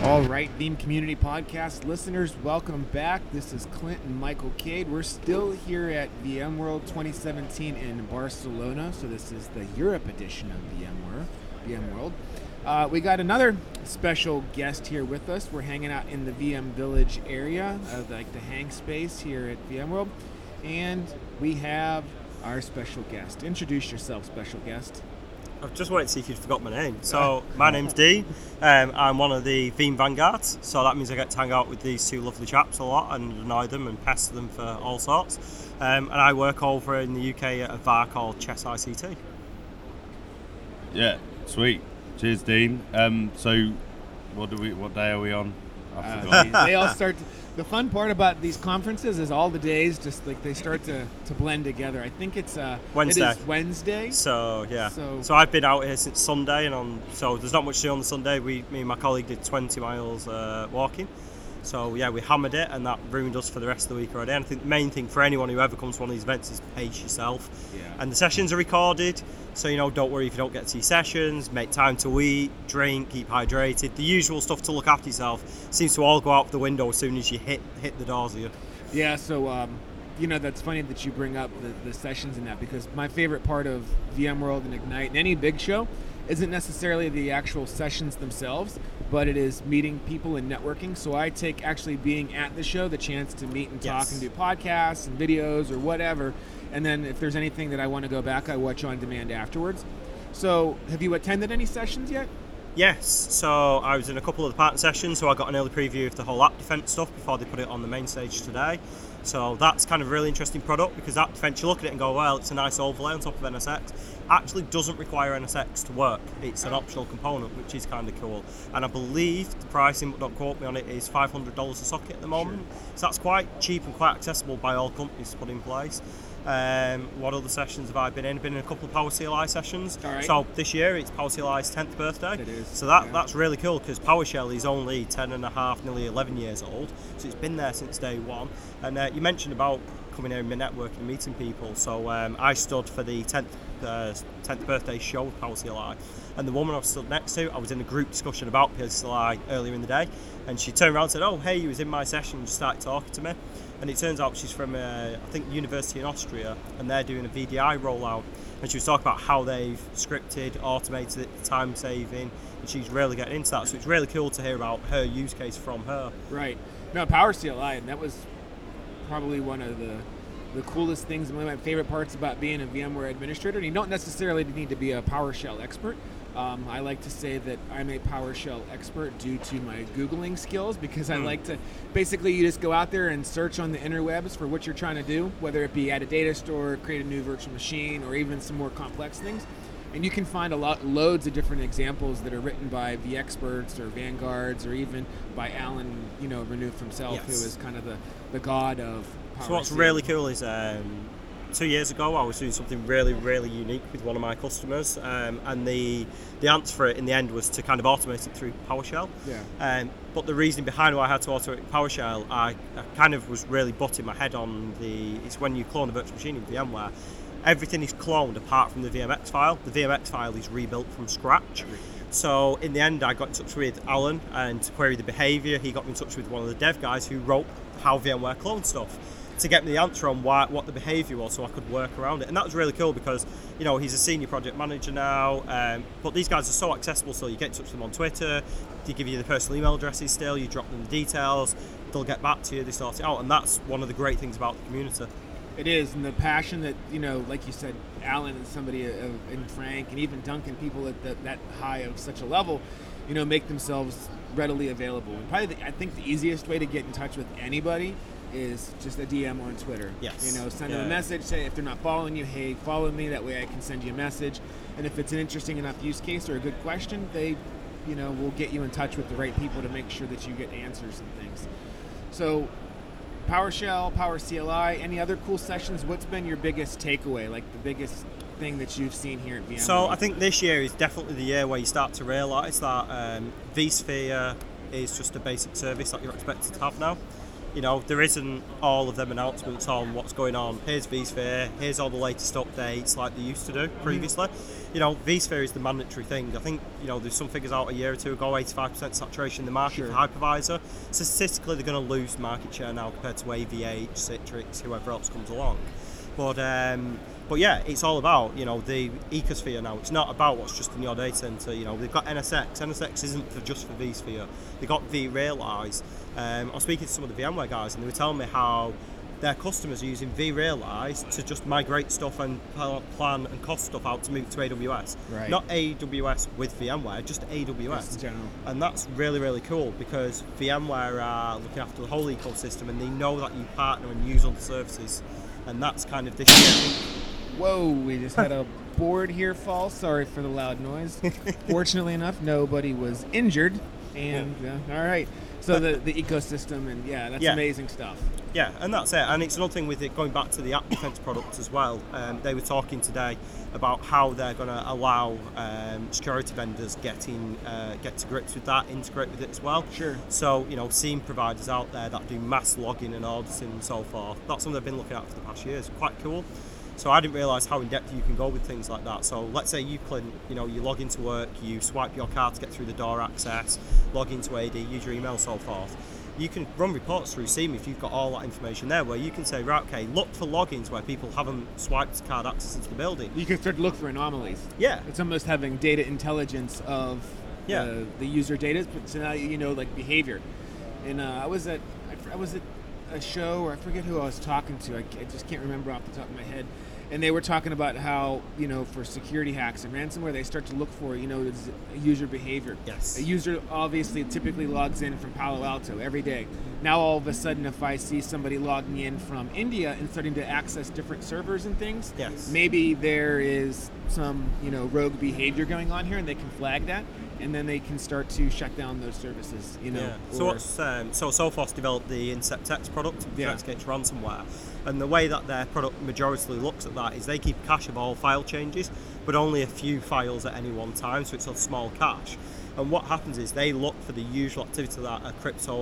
All right, Veeam Community Podcast listeners, welcome back. This is Clint and Michael Cade. We're still here at VMworld 2017 in Barcelona, so this is the Europe edition of VMworld. We got another special guest here with us. We're hanging out in the VM Village area, like the hang space here at VMworld, and we have our special guest. Introduce yourself, special guest. I've just wanted to see if you'd forgot my name. So, my name's Dee. I'm one of the Veeam Vanguards, so that means I get to hang out with these two lovely chaps a lot and annoy them and pester them for all sorts. And I work over in the UK at a VAR called Chess ICT. Yeah, sweet. Cheers, Dean. So, what day are we on? I forgot. They all start. The fun part about these conferences is all the days just like they start to blend together. I think it's Wednesday. It is Wednesday. So yeah. So I've been out here since Sunday, and so there's not much to do on the Sunday. Me and my colleague did 20 miles walking. So yeah, we hammered it, and that ruined us for the rest of the week already. And I think the main thing for anyone who ever comes to one of these events is pace yourself. Yeah. And the sessions are recorded, so don't worry if you don't get to your sessions. Make time to eat, drink, keep hydrated. The usual stuff to look after yourself seems to all go out the window as soon as you hit the doors here. Yeah. So that's funny that you bring up the sessions and that, because my favorite part of VMworld and Ignite and any big show isn't necessarily the actual sessions themselves, but it is meeting people and networking. So I take actually being at the show the chance to meet and talk and do podcasts and videos or whatever. And then if there's anything that I want to go back, I watch on demand afterwards. So have you attended any sessions yet? Yes, so I was in a couple of the partner sessions, so I got an early preview of the whole app defense stuff before they put it on the main stage today. So that's kind of a really interesting product, because app defense, you look at it and go, well, it's a nice overlay on top of NSX. Actually doesn't require NSX to work. It's an optional component, which is kind of cool. And I believe the pricing, but don't quote me on it, is $500 a socket at the moment. Sure. So that's quite cheap and quite accessible by all companies to put in place. What other sessions have I been in? I've been in a couple of Power CLI sessions. All right. So this year it's Power CLI's 10th birthday. It is. So that's really cool, because PowerShell is only 10 and a half, nearly 11 years old. So it's been there since day one. And you mentioned about coming here and networking and meeting people. So I stood for the 10th birthday show with Power CLI. And the woman I stood next to, I was in a group discussion about PCLI earlier in the day. And she turned around and said, "Oh, hey, you was in my session," and just started talking to me. And it turns out she's from, I think, university in Austria, and they're doing a VDI rollout. And she was talking about how they've scripted, automated it, time saving, and she's really getting into that. So it's really cool to hear about her use case from her. Right. No, Power CLI, and that was probably one of the coolest things, one of my favorite parts about being a VMware administrator. And you don't necessarily need to be a PowerShell expert. I like to say that I'm a PowerShell expert due to my Googling skills, because I like to, basically you just go out there and search on the interwebs for what you're trying to do, whether it be add a data store, create a new virtual machine, or even some more complex things. And you can find loads of different examples that are written by the experts or Vanguards, or even by Alan, Renouf himself, who is kind of the god of Power. So what's really cool is 2 years ago I was doing something really, really unique with one of my customers, and the answer for it in the end was to kind of automate it through PowerShell. Yeah. But the reason behind why I had to automate it with PowerShell, I kind of was really butting my head on it's when you clone a virtual machine in VMware, everything is cloned apart from the VMX file. The VMX file is rebuilt from scratch. So in the end, I got in touch with Alan and to query the behavior. He got me in touch with one of the dev guys who wrote how VMware cloned stuff, to get me the answer on what the behavior was, so I could work around it. And that was really cool, because he's a senior project manager now, but these guys are so accessible. So you get in touch with them on Twitter, they give you the personal email addresses still, you drop them the details, they'll get back to you, they sort it out. And that's one of the great things about the community. It is, and the passion that, like you said, Alan and somebody, and Frank, and even Duncan, people at that high of such a level, make themselves readily available. And probably I think the easiest way to get in touch with anybody is just a DM on Twitter. Yes. Send them a message, say if they're not following you, hey, follow me, that way I can send you a message. And if it's an interesting enough use case or a good question, they, will get you in touch with the right people to make sure that you get answers and things. So PowerShell, Power CLI, any other cool sessions? What's been your biggest takeaway, like the biggest thing that you've seen here at VMware? So I think this year is definitely the year where you start to realise that vSphere is just a basic service that you're expected to have now. You know, there isn't all of them announcements on what's going on. Here's vSphere, here's all the latest updates like they used to do previously. You know, vSphere is the mandatory thing. I think, you know, there's some figures out a year or two ago, 85% saturation in the market for hypervisor. Statistically, they're going to lose market share now compared to AVH, Citrix, whoever else comes along. But yeah, it's all about, you know, the ecosphere now. It's not about what's just in your data center. You know, they've got NSX. NSX isn't just for vSphere. They've got vRealize. I was speaking to some of the VMware guys, and they were telling me how their customers are using vRealize to just migrate stuff and plan and cost stuff out to move to AWS. Right. Not AWS with VMware, just AWS. Just in general. And that's really, really cool because VMware are looking after the whole ecosystem, and they know that you partner and use other services. And that's kind of this year. Whoa, we just had a board here fall. Sorry for the loud noise. Fortunately enough, nobody was injured. And all right. So the ecosystem, and that's amazing stuff. Yeah, and that's it. And it's another thing with it going back to the App Defense product as well. They were talking today about how they're going to allow security vendors get to grips with that, integrate with it as well. Sure. So, you know, SIEM providers out there that do mass logging and auditing and so forth. That's something they've been looking at for the past years. Quite cool. So I didn't realise how in-depth you can go with things like that. So let's say you log into work, you swipe your card to get through the door access, log into AD, use your email, so forth. You can run reports through SIEM if you've got all that information there, where you can say, right, okay, look for logins where people haven't swiped card access into the building. You can start to look for anomalies. Yeah. It's almost having data intelligence of the user data, but so now you know, like, behavior. And I was at a show, or I forget who I was talking to. I just can't remember off the top of my head. And they were talking about how, you know, for security hacks and ransomware, they start to look for, you know, user behavior. Yes. A user obviously typically logs in from Palo Alto every day. Now all of a sudden, if I see somebody logging in from India and starting to access different servers and things, maybe there is some, you know, rogue behavior going on here, and they can flag that. And then they can start to shut down those services, you know. Yeah. So Sophos developed the InceptX product to protect against ransomware, and the way that their product majority looks at that is they keep cache of all file changes, but only a few files at any one time, so it's a small cache. And what happens is they look for the usual activity that a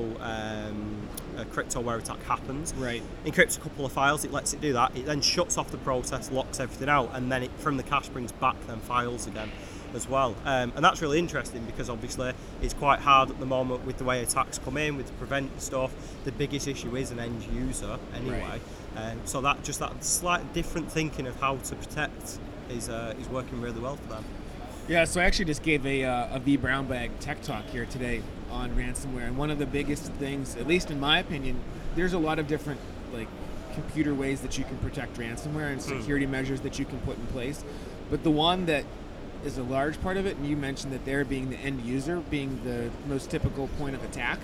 cryptoware attack happens. Right. Encrypts a couple of files, it lets it do that. It then shuts off the process, locks everything out, and then it from the cache brings back them files again as well. And that's really interesting because obviously it's quite hard at the moment with the way attacks come in, with the prevent stuff. The biggest issue is an end user anyway. Right. So that slight different thinking of how to protect is working really well for them. Yeah, so I actually just gave a V Brown Bag tech talk here today on ransomware, and one of the biggest things, at least in my opinion, there's a lot of different like computer ways that you can protect ransomware and security measures that you can put in place. But the one that is a large part of it, and you mentioned that there being the end user, being the most typical point of attack,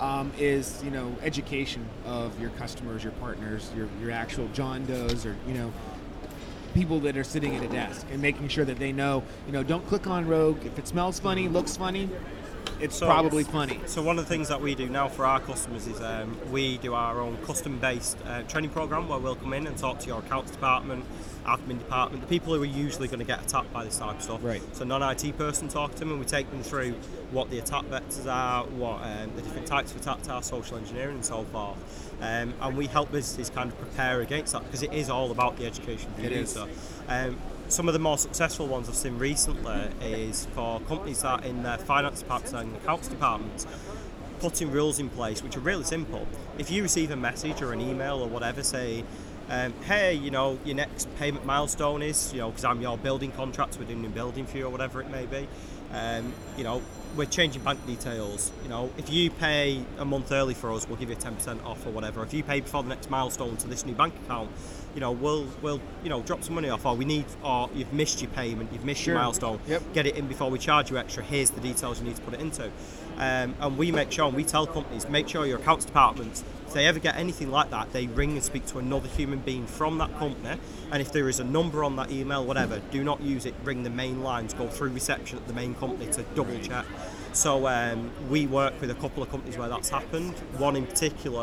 is, you know, education of your customers, your partners, your actual John Does, or, you know, people that are sitting at a desk, and making sure that they know, you know, don't click on rogue. If it smells funny, looks funny, it's probably funny. So one of the things that we do now for our customers is we do our own custom-based training program where we'll come in and talk to your accounts department, admin department, the people who are usually going to get attacked by this type of stuff. Right. So non-IT person talk to them, and we take them through what the attack vectors are, what the different types of attacks are, social engineering and so forth. And we help businesses kind of prepare against that because it is all about the education of the user. Some of the more successful ones I've seen recently is for companies that in their finance departments and accounts departments putting rules in place which are really simple. If you receive a message or an email or whatever saying, hey, you know, your next payment milestone is, you know, because I'm your building contractor, we're doing a building for you or whatever it may be, you know, we're changing bank details. You know, if you pay a month early for us, we'll give you 10% off or whatever. If you pay before the next milestone to this new bank account, you know, we'll you know, drop some money off, or you've missed your payment, you've missed your milestone. Get it in before we charge you extra. Here's the details you need to put it into. And we make sure, and we tell companies, make sure your accounts departments, if they ever get anything like that, they ring and speak to another human being from that company. And if there is a number on that email, whatever, do not use it. Ring the main lines, go through reception at the main company to double check. So we work with a couple of companies where that's happened. One in particular,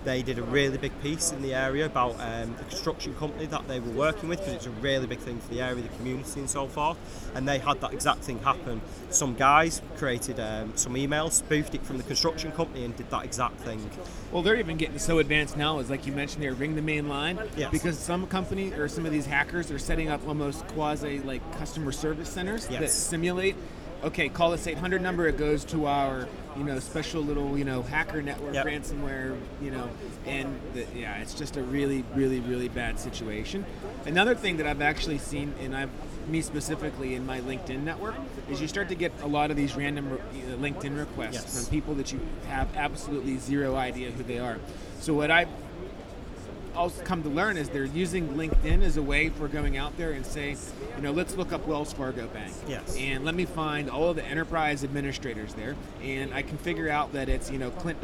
They did a really big piece in the area about the construction company that they were working with, because it's a really big thing for the area, the community and so forth. And they had that exact thing happen. Some guys created some emails, spoofed it from the construction company and did that exact thing. Well, they're even getting so advanced now, as like you mentioned, they ring the main line. Yes. Because some company or some of these hackers are setting up almost quasi like customer service centers that simulate. Okay, call this 800 number. It goes to our, special little, hacker network ransomware, and it's just a really, really, really bad situation. Another thing that I've actually seen, and me specifically in my LinkedIn network, is you start to get a lot of these random LinkedIn requests from people that you have absolutely zero idea who they are. So what I've also come to learn is they're using LinkedIn as a way for going out there and say, let's look up Wells Fargo Bank. Yes. And let me find all of the enterprise administrators there. And I can figure out that it's,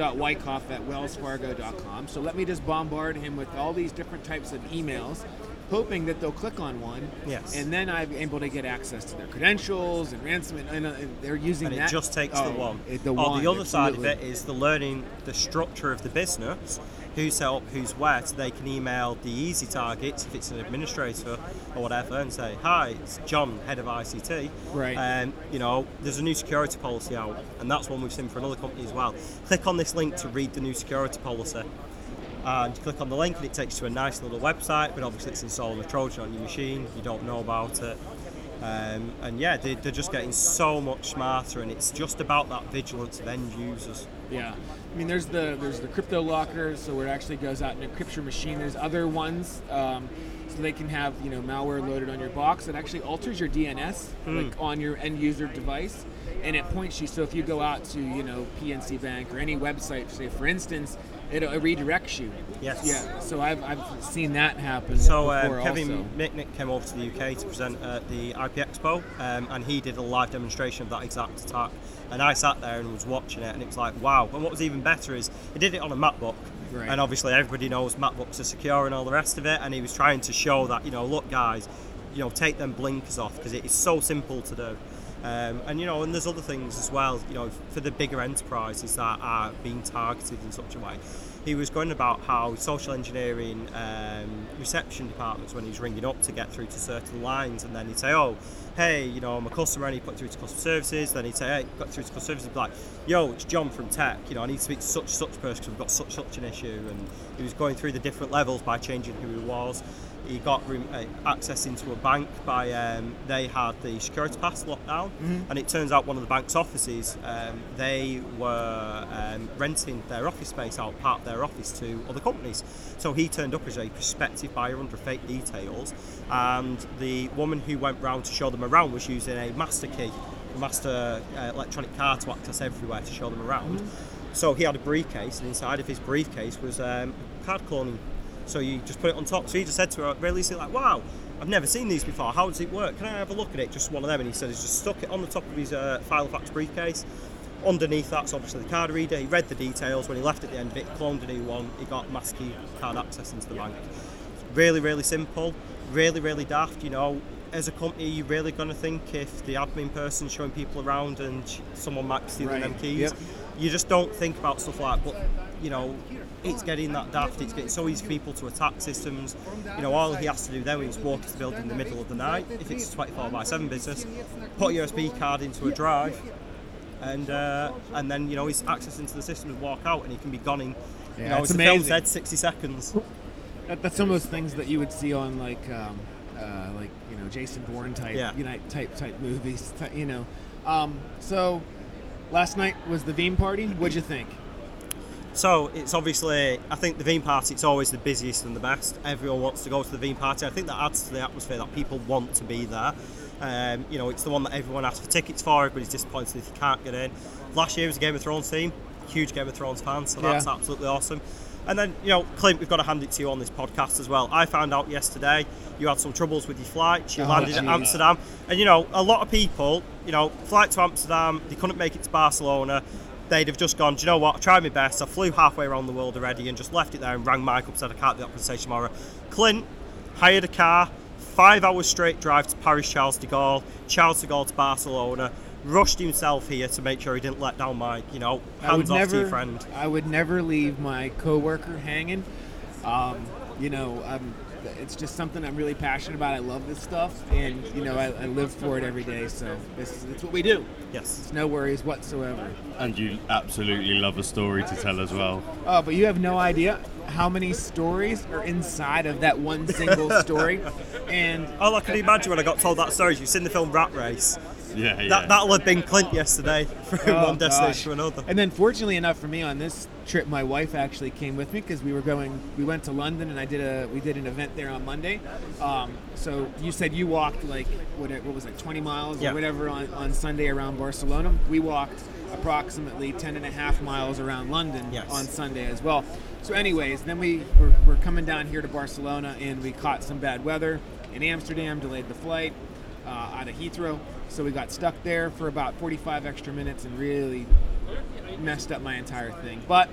clint.wyckoff@wellsfargo.com. So let me just bombard him with all these different types of emails, hoping that they'll click on one. Yes. And then I'm able to get access to their credentials and ransom. And they're using that. And it just takes the one. The other side of it is the learning the structure of the business, who's set up, who's where, so they can email the easy targets if it's an administrator or whatever and say, hi, it's John, head of ICT. Right. There's a new security policy out, and that's one we've seen for another company as well. Click on this link to read the new security policy. And you click on the link and it takes you to a nice little website, but obviously it's installing a Trojan on your machine, you don't know about it. They're just getting so much smarter, and it's just about that vigilance of end users. Yeah, I mean, there's the crypto locker, so where it actually goes out and encrypts your machine. There's other ones, so they can have malware loaded on your box that actually alters your DNS like on your end user device, and it points you. So if you go out to PNC Bank or any website, say for instance, it redirects you. Yes. Yeah. So I've seen that happen. So before Kevin also. Mitnick came over to the UK to present at the IP Expo, and he did a live demonstration of that exact attack. And I sat there and was watching it, and it was like, wow. And what was even better is he did it on a MacBook. Right. And obviously everybody knows MacBooks are secure and all the rest of it. And he was trying to show that, look, guys, take them blinkers off, because it is so simple to do. And there's other things as well, for the bigger enterprises that are being targeted in such a way. He was going about how social engineering reception departments, when he's ringing up to get through to certain lines, and then he'd say, oh, hey, I'm a customer, and he'd put through to customer services. Then he'd say, hey, got through to customer services. He'd be like, yo, it's John from tech. I need to speak to such person because we've got such an issue. And he was going through the different levels by changing who he was. He got access into a bank by they had the security pass locked down, and it turns out one of the bank's offices, they were renting their office space out, part of their office, to other companies. So he turned up as a prospective buyer under fake details, and the woman who went round to show them around was using a master key, a master electronic card to access everywhere to show them around. So he had a briefcase, and inside of his briefcase was card cloning. So you just put it on top. So he just said to her really easily, like, wow, I've never seen these before. How does it work? Can I have a look at it? Just one of them. And he said he's just stuck it on the top of his Filofax briefcase. Underneath that's obviously the card reader. He read the details. When he left at the end of it, cloned a new one. He got master key card access into the bank. Really, really simple. Really, really daft. As a company, you're really going to think if the admin person's showing people around and someone might be stealing them keys. Yep. You just don't think about stuff like that. But, it's getting that daft. It's getting so easy for people to attack systems. All he has to do then is walk into the building in the middle of the night, if it's a 24/7 business, put a USB card into a drive, and then he's access into the system and walk out, and he can be gone in. It's the amazing. film said 60 seconds. That's some of those things that you would see on like Jason Bourne type type movies. So last night was the Veeam party. What'd you think? So it's obviously, I think the Veeam party, it's always the busiest and the best. Everyone wants to go to the Veeam party. I think that adds to the atmosphere that people want to be there. It's the one that everyone asks for tickets for. Everybody's disappointed if you can't get in. Last year was a Game of Thrones team. Huge Game of Thrones fan, so that's absolutely awesome. And then, Clint, we've got to hand it to you on this podcast as well. I found out yesterday you had some troubles with your flight. You landed at Amsterdam. And, a lot of people, flight to Amsterdam, they couldn't make it to Barcelona. They'd have just gone, do you know what, I tried my best, I flew halfway around the world already and just left it there and rang Mike up and said I can't do that conversation tomorrow. Clint hired a car, 5 hours straight drive to Paris Charles de Gaulle to Barcelona, rushed himself here to make sure he didn't let down Mike. Hands off to your friend. I would never leave my coworker hanging. It's just something I'm really passionate about. I love this stuff, and I live for it every day. So it's what we do. Yes. It's no worries whatsoever. And you absolutely love a story to tell as well. Oh, but you have no idea how many stories are inside of that one single story. And all I can imagine when I got told that story is you've seen the film Rat Race. Yeah. That'll have been Clint yesterday from one destination to another. And then, fortunately enough for me, on this trip, my wife actually came with me because we went to London, and we did an event there on Monday. So you said you walked what was it, 20 miles or whatever on Sunday around Barcelona. We walked approximately 10.5 miles around London on Sunday as well. So anyways, then we're coming down here to Barcelona, and we caught some bad weather in Amsterdam, delayed the flight out of Heathrow. So we got stuck there for about 45 extra minutes and really messed up my entire thing. But,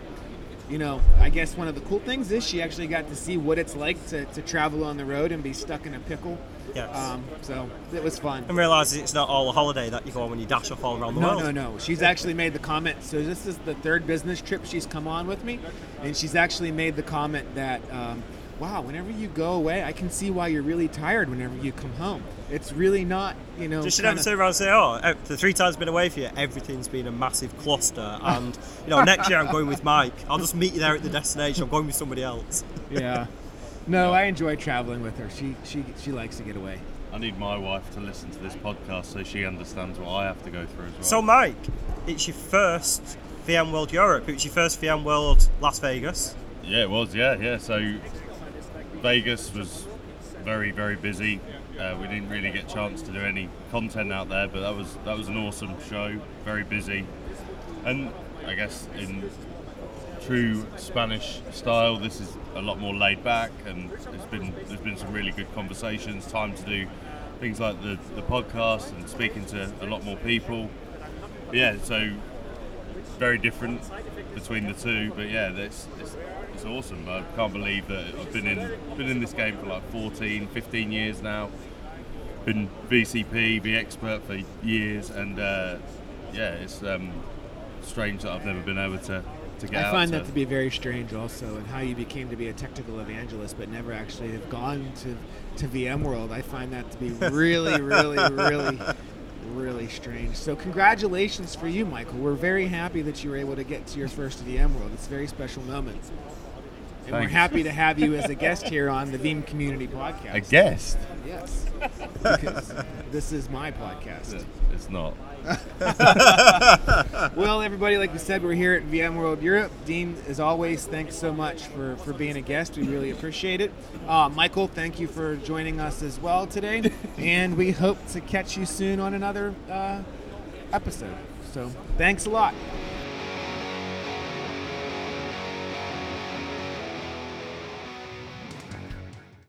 I guess one of the cool things is she actually got to see what it's like to travel on the road and be stuck in a pickle. Yes. So it was fun. And realising it's not all a holiday that you go on when you dash off all around the world. No. She's actually made the comment. So this is the third business trip she's come on with me. And she's actually made the comment that, wow, whenever you go away, I can see why you're really tired whenever you come home. It's really not, Just should never sit around and say, the 3 times I've been away for you, everything's been a massive cluster. And, next year I'm going with Mike. I'll just meet you there at the destination. I'm going with somebody else. Yeah. No, I enjoy traveling with her. She likes to get away. I need my wife to listen to this podcast so she understands what I have to go through as well. So, Mike, it's your first VMworld Europe. It was your first VMworld Las Vegas. Yeah, it was, yeah. So Vegas was very, very busy. We didn't really get a chance to do any content out there, but that was an awesome show, very busy. And I guess in true Spanish style, this is a lot more laid back, and there's been some really good conversations, time to do things like the podcast and speaking to a lot more people. Yeah, so very different between the two, but yeah, it's awesome. I can't believe that I've been in this game for like 14, 15 years now. Been VCP, VExpert for years, and it's strange that I've never been able to get out. I find that to be very strange also, and how you became to be a technical evangelist but never actually have gone to VMworld. I find that to be really, really, really, really strange. So congratulations for you, Michael. We're very happy that you were able to get to your first VMworld. It's a very special moment. And Thanks. We're happy to have you as a guest here on the Veeam Community Podcast. A guest? Yes. Because this is my podcast. It's not. Well, everybody, like we said, we're here at VMworld Europe. Dean, as always, thanks so much for being a guest. We really appreciate it. Michael, thank you for joining us as well today. And we hope to catch you soon on another episode. So thanks a lot.